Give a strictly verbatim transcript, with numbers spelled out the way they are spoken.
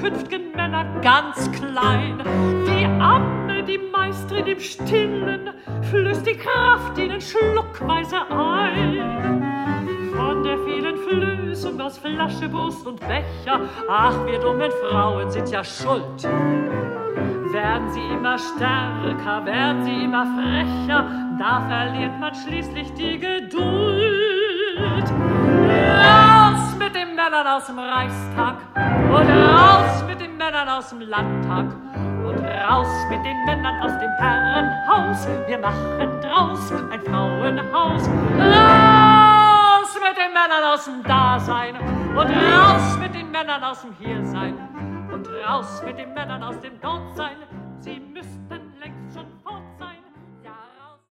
künftigen Männer ganz klein. Die Amme, die Meisterin im Stillen, flößt die Kraft ihnen schluckweise ein. Von der vielen Flößung aus Flasche, Brust und Becher, ach, wir dummen Frauen sind ja schuld. Werden sie immer stärker, werden sie immer frecher, da verliert man schließlich die Geduld. Raus mit den Männern aus dem Reichstag und raus mit den Männern aus dem Landtag und raus mit den Männern aus dem Herrenhaus. Wir machen draus ein Frauenhaus. Raus mit den Männern aus dem Dasein und raus mit den Männern aus dem Hiersein und raus mit den Männern aus dem Dortsein. Sie müssten